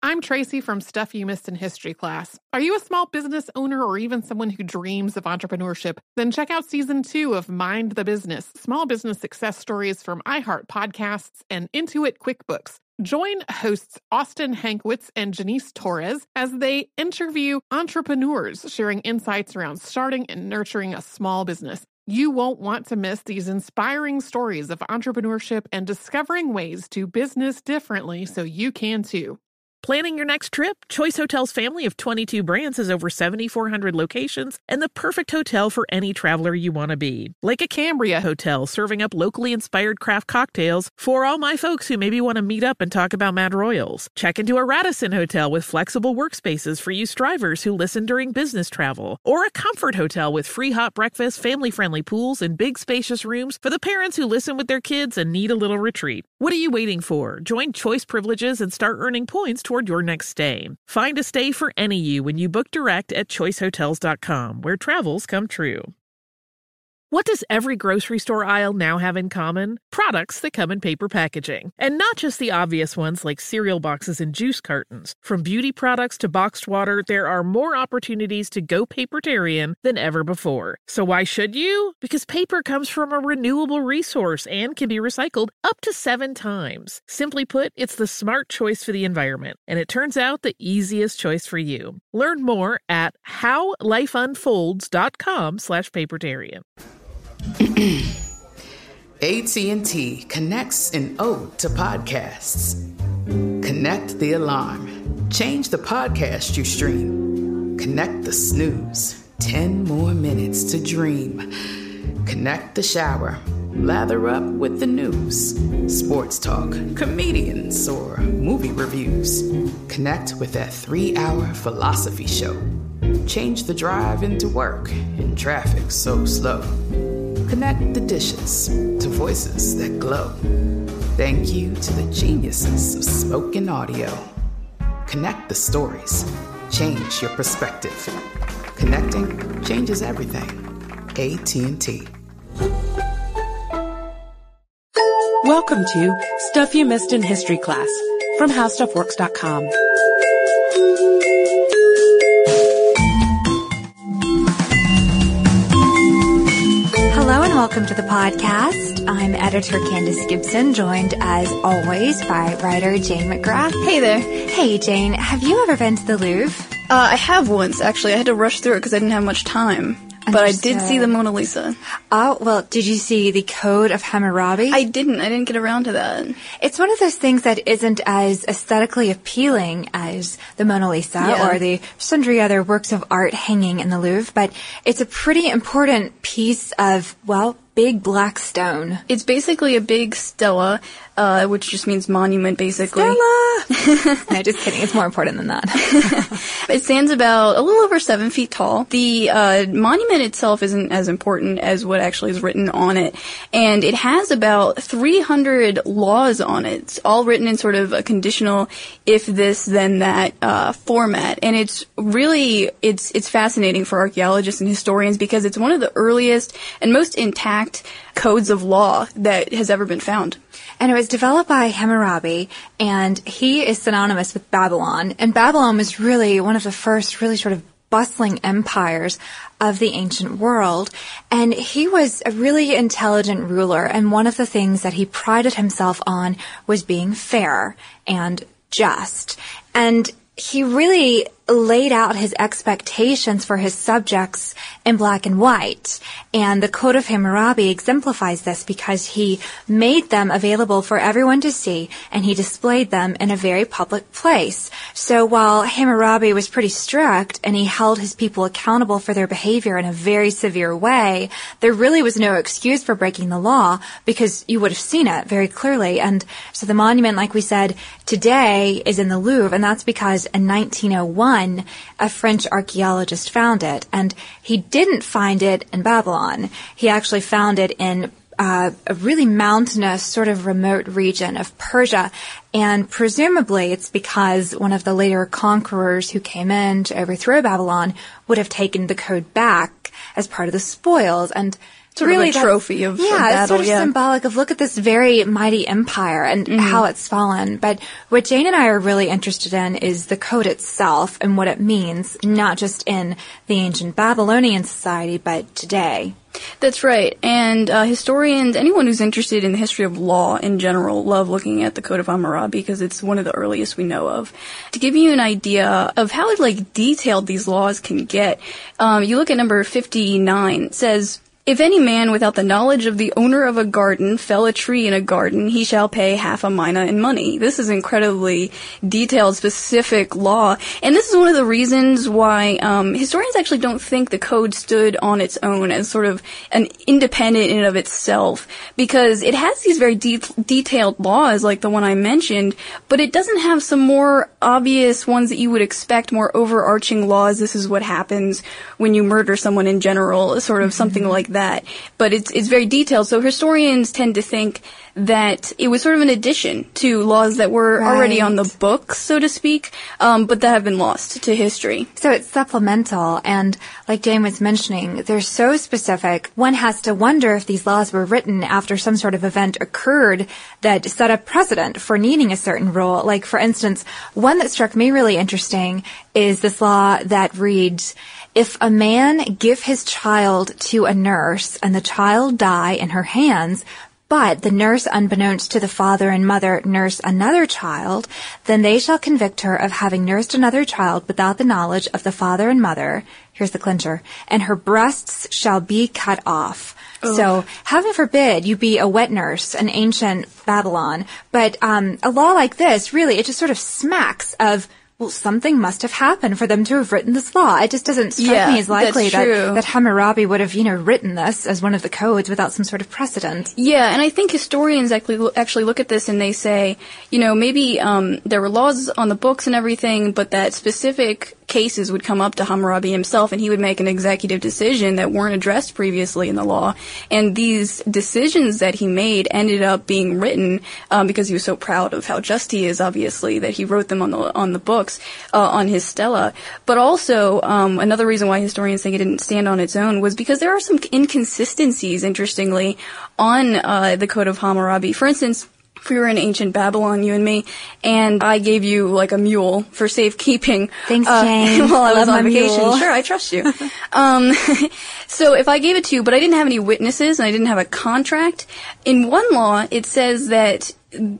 I'm Tracy from Stuff You Missed in History class. Are you a small business owner or even someone who dreams of entrepreneurship? Then check out Season 2 of Mind the Business, small business success stories from iHeart Podcasts and Intuit QuickBooks. Join hosts Austin Hankwitz and Janice Torres as they interview entrepreneurs sharing insights around starting and nurturing a small business. You won't want to miss these inspiring stories of entrepreneurship and discovering ways to business differently so you can too. Planning your next trip? Choice Hotels' family of 22 brands has over 7,400 locations and the perfect hotel for any traveler you want to be. Like a Cambria Hotel, serving up locally inspired craft cocktails for all my folks who maybe want to meet up and talk about Mad Royals. Check into a Radisson Hotel with flexible workspaces for you strivers who listen during business travel. Or a Comfort Hotel with free hot breakfast, family-friendly pools, and big spacious rooms for the parents who listen with their kids and need a little retreat. What are you waiting for? Join Choice Privileges and start earning points toward your next stay. Find a stay for any you when you book direct at choicehotels.com, where travels come true. What does every grocery store aisle now have in common? Products that come in paper packaging. And not just the obvious ones like cereal boxes and juice cartons. From beauty products to boxed water, there are more opportunities to go papertarian than ever before. So why should you? Because paper comes from a renewable resource and can be recycled up to 7 times. Simply put, it's the smart choice for the environment. And it turns out the easiest choice for you. Learn more at howlifeunfolds.com/papertarian. AT&T connects an ode to podcasts. Connect the alarm. Change the podcast you stream. Connect the snooze. 10 more minutes to dream. Connect the shower. Lather up with the news. Sports talk, comedians, or movie reviews. Connect with that 3-hour philosophy show. Change the drive into work in traffic so slow. Connect the dishes to voices that glow. Thank you to the geniuses of spoken audio. Connect the stories. Change your perspective. Connecting changes everything. AT&T. Welcome to Stuff You Missed in History class from HowStuffWorks.com. Hello and welcome to the podcast. I'm editor Candace Gibson, joined as always by writer Jane McGrath. Hey there. Hey Jane, have you ever been to the Louvre? I have once, actually. I had to rush through it because I didn't have much time. But I did see the Mona Lisa. Oh, well, did you see the Code of Hammurabi? I didn't. I didn't get around to that. It's one of those things that isn't as aesthetically appealing as the Mona Lisa or the sundry other works of art hanging in the Louvre, but it's a pretty important piece of, well, big black stone. It's basically a big stela, which just means monument, basically. Stella! No, just kidding. It's more important than that. It stands about a little over 7 feet tall. The monument itself isn't as important as what actually is written on it. And it has about 300 laws on it. It's all written in sort of a conditional if this, then that format. And it's really, it's fascinating for archaeologists and historians because it's one of the earliest and most intact codes of law that has ever been found. And it was developed by Hammurabi, and he is synonymous with Babylon. And Babylon was really one of the first really sort of bustling empires of the ancient world. And he was a really intelligent ruler, and one of the things that he prided himself on was being fair and just. And he really laid out his expectations for his subjects in black and white. And the Code of Hammurabi exemplifies this because he made them available for everyone to see, and he displayed them in a very public place. So while Hammurabi was pretty strict and he held his people accountable for their behavior in a very severe way, there really was no excuse for breaking the law because you would have seen it very clearly. And so the monument, like we said, today is in the Louvre, and that's because in 1901, a French archaeologist found it, and he didn't find it in Babylon. He actually found it in a really mountainous, sort of remote region of Persia, and presumably it's because one of the later conquerors who came in to overthrow Babylon would have taken the code back as part of the spoils, and sort of a trophy of battle. It's sort of symbolic of, look at this very mighty empire and how it's fallen. But what Jane and I are really interested in is the code itself and what it means, not just in the ancient Babylonian society, but today. That's right. And historians, anyone who's interested in the history of law in general, love looking at the Code of Hammurabi because it's one of the earliest we know of. To give you an idea of how detailed these laws can get, you look at number 59. It says, if any man without the knowledge of the owner of a garden fell a tree in a garden, he shall pay half a mina in money. This is incredibly detailed, specific law. And this is one of the reasons why historians actually don't think the code stood on its own as sort of an independent in and of itself, because it has these very detailed laws like the one I mentioned, but it doesn't have some more obvious ones that you would expect, more overarching laws. This is what happens when you murder someone in general, sort of something like that. But it's very detailed. So historians tend to think that it was sort of an addition to laws that were already on the books, so to speak, but that have been lost to history. So it's supplemental, and like Jane was mentioning, they're so specific, one has to wonder if these laws were written after some sort of event occurred that set a precedent for needing a certain rule. Like, for instance, one that struck me really interesting is this law that reads, if a man give his child to a nurse and the child die in her hands, but the nurse, unbeknownst to the father and mother, nurse another child, then they shall convict her of having nursed another child without the knowledge of the father and mother. Here's the clincher. And her breasts shall be cut off. Ooh. So, heaven forbid you be a wet nurse in ancient Babylon. But a law like this, really, it just sort of smacks of, well, something must have happened for them to have written this law. It just doesn't strike me as likely that Hammurabi would have, written this as one of the codes without some sort of precedent. Yeah, and I think historians actually look at this and they say, maybe there were laws on the books and everything, but that specific cases would come up to Hammurabi himself and he would make an executive decision that weren't addressed previously in the law. And these decisions that he made ended up being written because he was so proud of how just he is, obviously, that he wrote them on the books, on his stela. But also, another reason why historians think it didn't stand on its own was because there are some inconsistencies, interestingly, on the Code of Hammurabi. For instance, if we were in ancient Babylon, you and me, and I gave you a mule for safekeeping. Thanks, Jane. While I was on vacation. Mule. Sure, I trust you. So if I gave it to you, but I didn't have any witnesses and I didn't have a contract, in one law it says that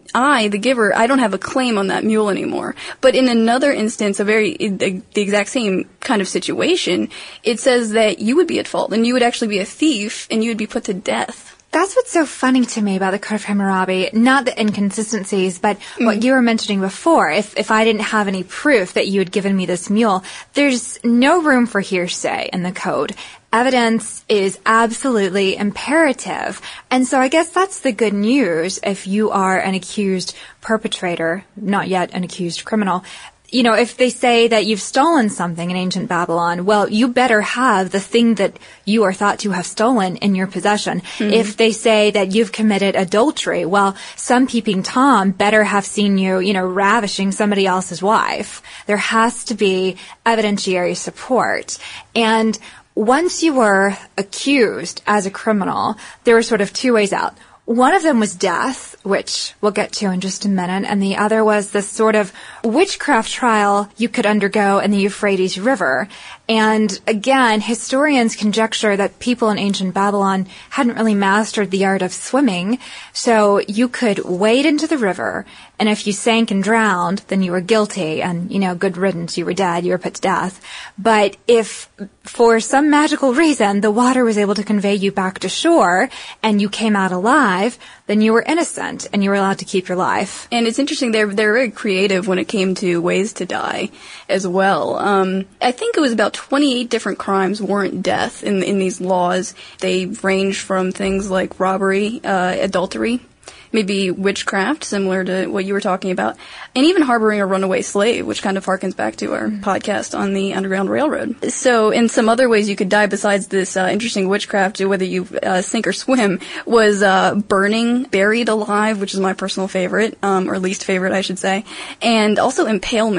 I, the giver, I don't have a claim on that mule anymore. But in another instance, the exact same kind of situation, it says that you would be at fault and you would actually be a thief and you would be put to death. That's what's so funny to me about the Code of Hammurabi. Not the inconsistencies, but what you were mentioning before. If I didn't have any proof that you had given me this mule, there's no room for hearsay in the code. Evidence is absolutely imperative. And so I guess that's the good news if you are an accused perpetrator, not yet an accused criminal. If they say that you've stolen something in ancient Babylon, well, you better have the thing that you are thought to have stolen in your possession. Mm-hmm. If they say that you've committed adultery, well, some peeping Tom better have seen you, ravishing somebody else's wife. There has to be evidentiary support. And once you were accused as a criminal, there were sort of two ways out. One of them was death, which we'll get to in just a minute, and the other was this sort of witchcraft trial you could undergo in the Euphrates River. And again, historians conjecture that people in ancient Babylon hadn't really mastered the art of swimming, so you could wade into the river, and if you sank and drowned, then you were guilty, and, good riddance, you were dead, you were put to death. But if, for some magical reason, the water was able to convey you back to shore, and you came out alive, then you were innocent, and you were allowed to keep your life. And it's interesting, they're very creative when it came to ways to die as well. I think it was about 28 different crimes warrant death in these laws. They range from things like robbery, adultery, maybe witchcraft, similar to what you were talking about, and even harboring a runaway slave, which kind of harkens back to our podcast on the Underground Railroad. So in some other ways you could die besides this interesting witchcraft, whether you sink or swim, was burning, buried alive, which is my personal favorite, or least favorite, I should say, and also impalement.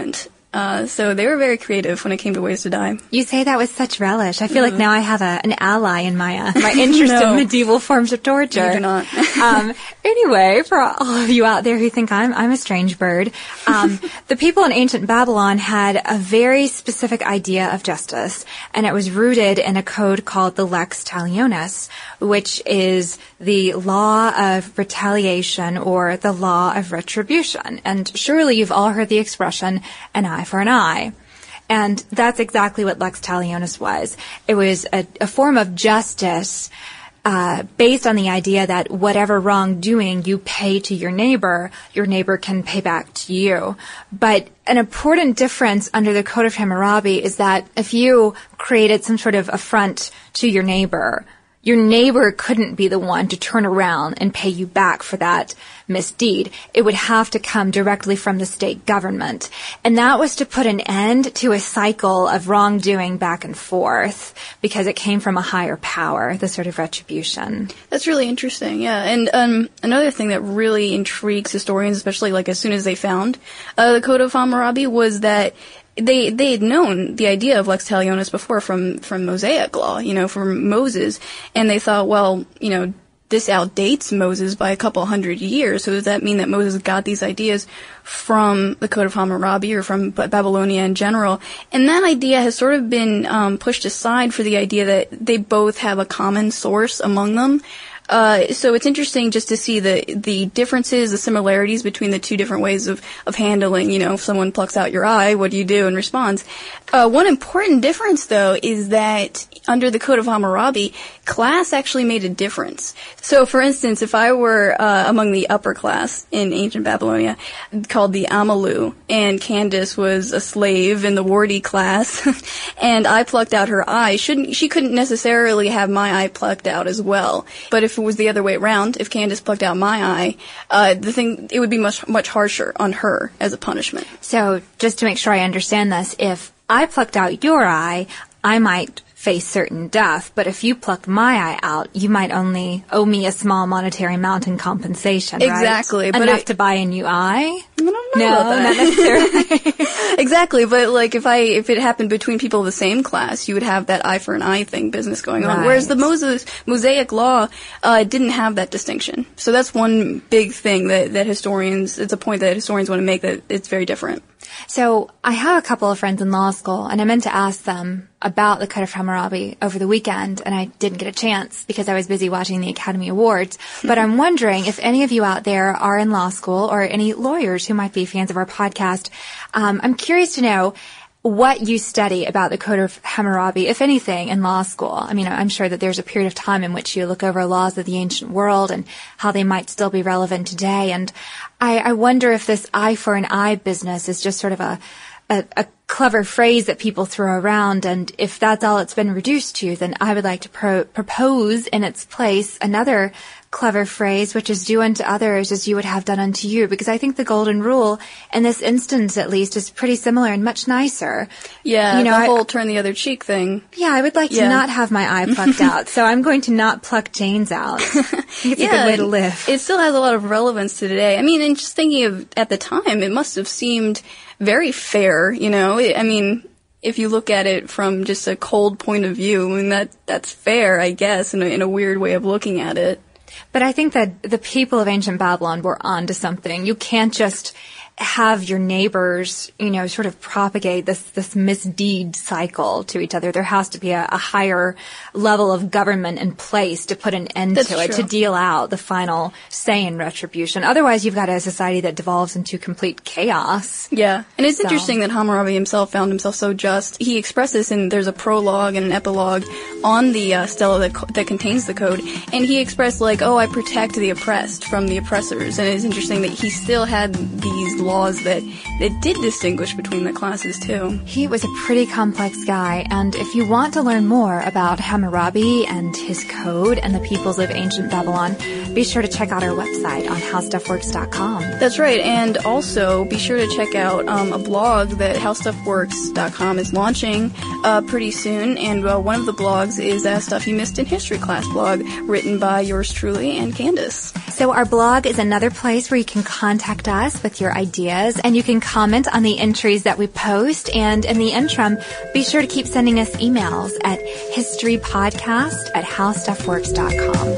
So they were very creative when it came to ways to die. You say that with such relish. I feel like now I have an ally in my my interest in medieval forms of torture. You do not. Anyway, for all of you out there who think I'm a strange bird, the people in ancient Babylon had a very specific idea of justice, and it was rooted in a code called the Lex Talionis, which is the law of retaliation or the law of retribution. And surely you've all heard the expression, an eye for an eye. And that's exactly what Lex Talionis was. It was a form of justice based on the idea that whatever wrongdoing you pay to your neighbor can pay back to you. But an important difference under the Code of Hammurabi is that if you created some sort of affront to your neighbor couldn't be the one to turn around and pay you back for that misdeed. It would have to come directly from the state government. And that was to put an end to a cycle of wrongdoing back and forth because it came from a higher power, the sort of retribution. That's really interesting, yeah. And another thing that really intrigues historians, especially like as soon as they found the Code of Hammurabi, was that they had known the idea of Lex Talionis before from Mosaic law, from Moses, and they thought, well, this outdates Moses by a couple hundred years, so does that mean that Moses got these ideas from the Code of Hammurabi or from Babylonia in general? And that idea has sort of been pushed aside for the idea that they both have a common source among them. So it's interesting just to see the differences, the similarities between the two different ways of handling, if someone plucks out your eye, what do you do in response? One important difference, though, is that under the Code of Hammurabi, class actually made a difference. So, for instance, if I were among the upper class in ancient Babylonia, called the Amalu, and Candace was a slave in the wardy class, and I plucked out her eye, she couldn't necessarily have my eye plucked out as well. But if it was the other way around, if Candace plucked out my eye, it would be much harsher on her as a punishment. So, just to make sure I understand this, if I plucked out your eye, I might face certain death, but if you plucked my eye out, you might only owe me a small monetary amount in compensation, right? Exactly. But enough to buy a new eye? I don't know about that. Not necessarily. Exactly, but like if it happened between people of the same class, you would have that eye for an eye business going on. Right. Whereas the Mosaic law didn't have that distinction. So that's one big thing that it's a point that historians want to make, that it's very different. So I have a couple of friends in law school, and I meant to ask them about the Code of Hammurabi over the weekend, and I didn't get a chance because I was busy watching the Academy Awards. But I'm wondering if any of you out there are in law school, or any lawyers who might be fans of our podcast. I'm curious to know what you study about the Code of Hammurabi, if anything, in law school. I mean, I'm sure that there's a period of time in which you look over laws of the ancient world and how they might still be relevant today. And I wonder if this eye for an eye business is just sort of a clever phrase that people throw around, and if that's all it's been reduced to, then I would like to propose in its place another clever phrase, which is do unto others as you would have done unto you, because I think the golden rule, in this instance at least, is pretty similar and much nicer. Yeah, the whole turn the other cheek thing. Yeah, I would like to not have my eye plucked out, so I'm going to not pluck Jane's out. I think it's a good way to live. It still has a lot of relevance to today. I mean, and just thinking of at the time, it must have seemed very fair, I mean, if you look at it from just a cold point of view, I mean, that's fair, I guess, in a weird way of looking at it. But I think that the people of ancient Babylon were onto something. You can't just have your neighbors, sort of propagate this misdeed cycle to each other. There has to be a higher level of government in place to put an end to it, to deal out the final say in retribution. Otherwise, you've got a society that devolves into complete chaos. Yeah. And it's interesting that Hammurabi himself found himself so just. He expressed this there's a prologue and an epilogue on the stela that contains the code. And he expressed I protect the oppressed from the oppressors. And it's interesting that he still had these laws that did distinguish between the classes too. He was a pretty complex guy, and if you want to learn more about Hammurabi and his code and the peoples of ancient Babylon, be sure to check out our website on howstuffworks.com. That's right, and also be sure to check out a blog that howstuffworks.com is launching pretty soon, and one of the blogs is a Stuff You Missed in History Class blog written by yours truly and Candace. So our blog is another place where you can contact us with your ideas ideas, and you can comment on the entries that we post. And in the interim, be sure to keep sending us emails at historypodcast@howstuffworks.com.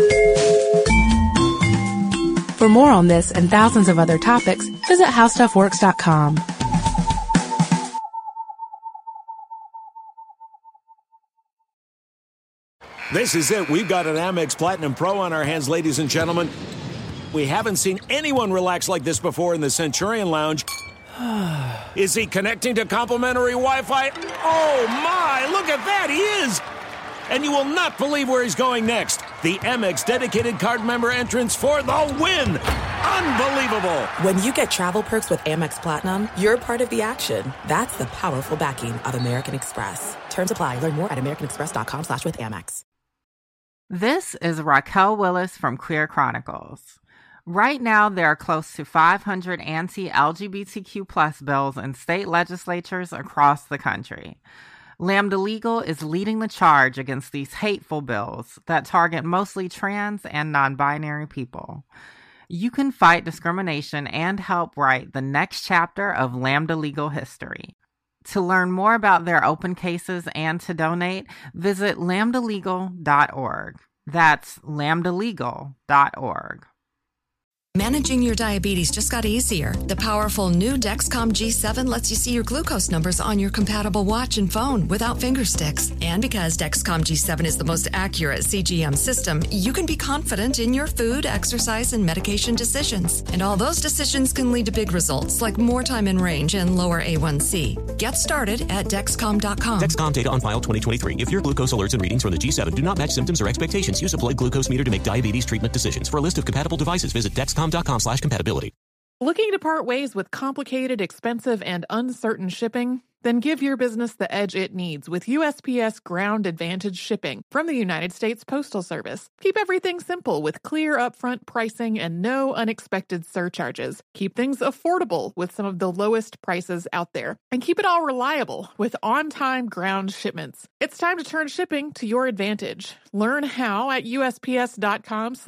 For more on this and thousands of other topics, visit howstuffworks.com. This is it. We've got an Amex Platinum Pro on our hands, ladies and gentlemen. We haven't seen anyone relax like this before in the Centurion Lounge. Is he connecting to complimentary Wi-Fi? Oh, my! Look at that! He is! And you will not believe where he's going next. The Amex dedicated card member entrance for the win! Unbelievable! When you get travel perks with Amex Platinum, you're part of the action. That's the powerful backing of American Express. Terms apply. Learn more at americanexpress.com/withAmex. This is Raquel Willis from Queer Chronicles. Right now, there are close to 500 anti-LGBTQ+ bills in state legislatures across the country. Lambda Legal is leading the charge against these hateful bills that target mostly trans and non-binary people. You can fight discrimination and help write the next chapter of Lambda Legal history. To learn more about their open cases and to donate, visit lambdalegal.org. That's lambdalegal.org. Managing your diabetes just got easier. The powerful new Dexcom G7 lets you see your glucose numbers on your compatible watch and phone without finger sticks. And because Dexcom G7 is the most accurate CGM system, you can be confident in your food, exercise, and medication decisions. And all those decisions can lead to big results like more time in range and lower A1C. Get started at Dexcom.com. Dexcom data on file 2023. If your glucose alerts and readings from the G7 do not match symptoms or expectations, use a blood glucose meter to make diabetes treatment decisions. For a list of compatible devices, visit Dexcom.com/compatibility. Looking to part ways with complicated, expensive, and uncertain shipping? Then give your business the edge it needs with USPS Ground Advantage shipping from the United States Postal Service. Keep everything simple with clear upfront pricing and no unexpected surcharges. Keep things affordable with some of the lowest prices out there. And keep it all reliable with on-time ground shipments. It's time to turn shipping to your advantage. Learn how at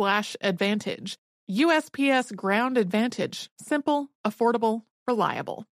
USPS.com/advantage. USPS Ground Advantage. Simple, affordable, reliable.